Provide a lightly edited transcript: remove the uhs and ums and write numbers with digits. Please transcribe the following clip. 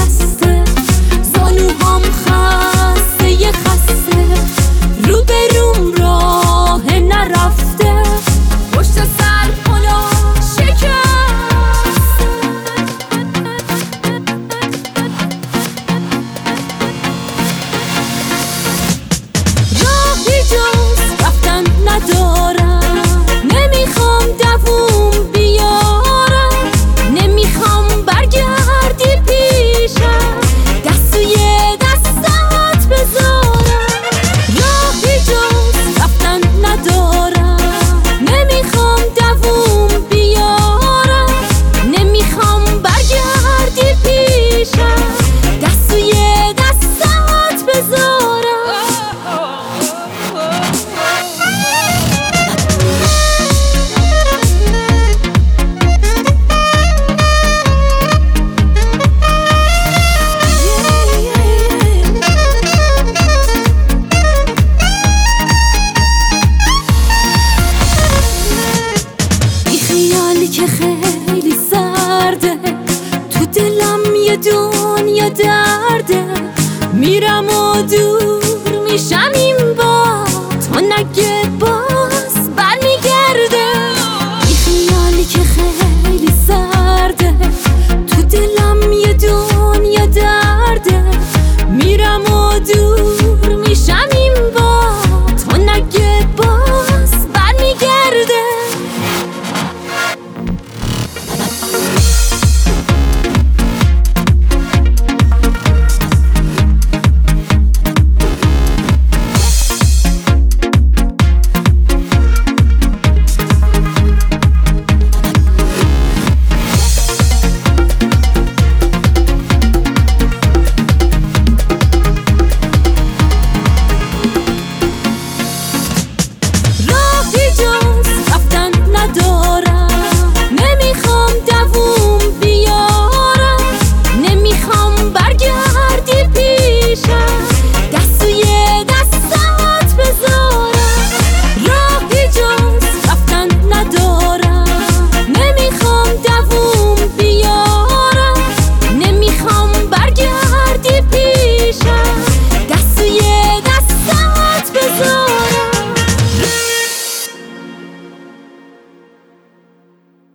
بسته، زانوهام خسته یه خسته، رو به روم راه نرفته، پشت سر پلا شکسته. راهی جز رفتن ندارم، نمیخوام دووم بیارم، نمیخوام برگردی پیشم، دست توی دستات بذارم. راهی جز رفتن ندارم، نمیخوام دووم بیارم، نمیخوام برگردی پیشم، دست توی دستات بذارم. که خیلی سرده، تو دلم یه دنیا درده، میرم و دور میشم